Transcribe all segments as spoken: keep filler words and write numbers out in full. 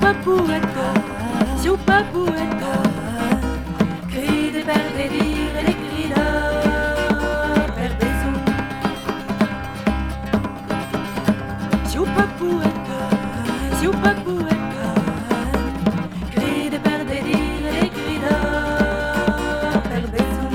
Ciupapueto, ciupapueto, cri de verde dire les cris de perdition. Ciupapueto, ciupapueto, cri de verde dire les cris de perdition.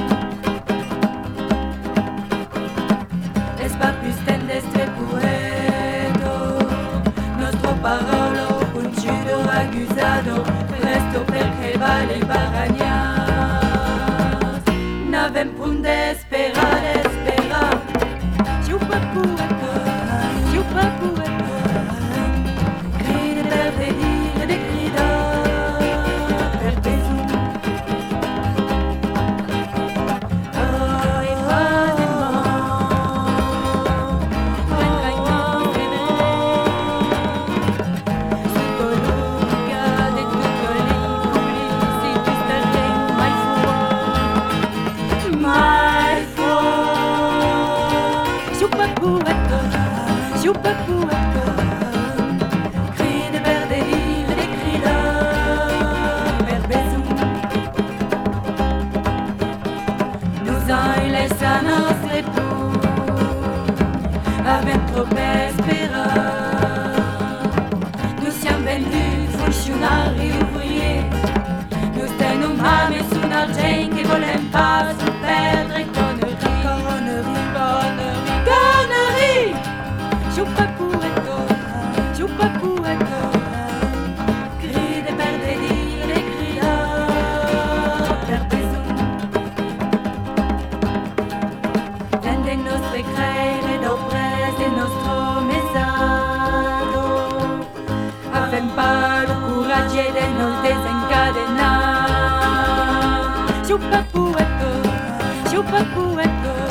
Es papus tendestre poeto, nostro parolo un ciudo accusado, presto perché vale il baragnas. N'avem punt d'esperar, d'esperar. Ciupapueto, ciupapueto, cri de verde dire des cris de perdition. Oh, et Ciupapueto, ciupapueto, cri de verde dire des cris de perdition. Nous en laissa nostre tour, avem trop esperar. Nous siam vendus funcionari ouvriers, nous tenom ame sun argent que volem pas perdre connerie, connerie, connerie, connerie. Ciupapueto, ciupapueto, cri de verde dire les cris de perdition. Vende nostre creire d'opres de nostro mesado, avem pas le courage de nos desencadenar. Ciupapueto, ciupapueto,